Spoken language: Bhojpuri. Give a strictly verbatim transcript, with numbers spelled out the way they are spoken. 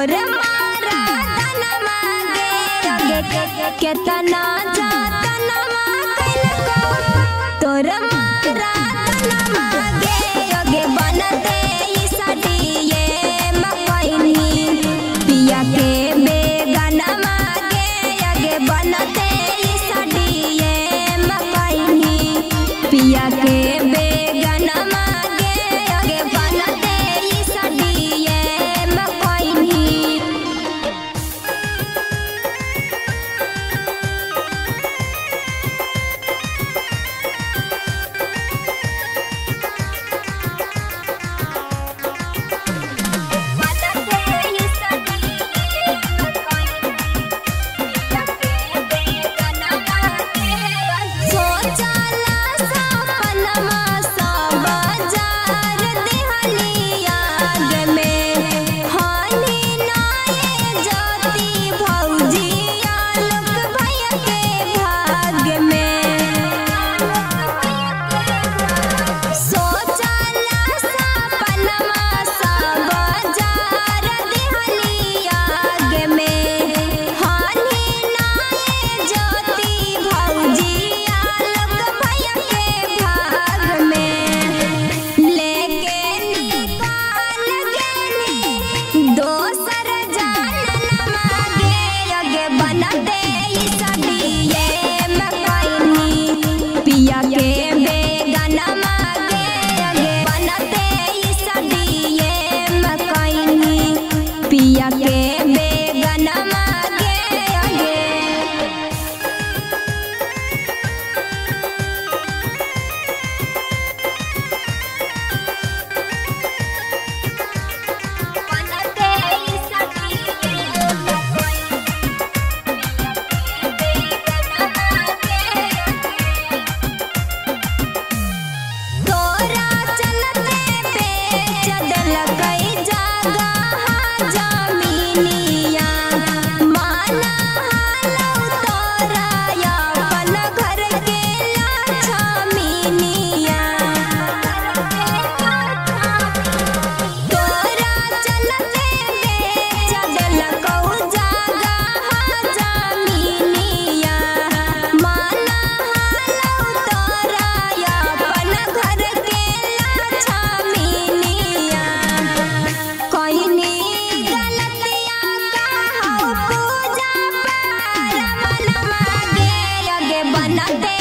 तोरे मारा तन मागे अगे केतना जातन मागल तोरे मारा तन मागे अगे बनते ई सडिये मकइनी पिया के बेगन मागे अगे बनते ई सडिये मकइनी पिया के बेगन मागे अगे बनते ई सडिये मकइनी पिया के बेगन मागे अगे बनते ई सडिये मकइनी पिया के बेगन मागे अगे बनते ई सडिये बनते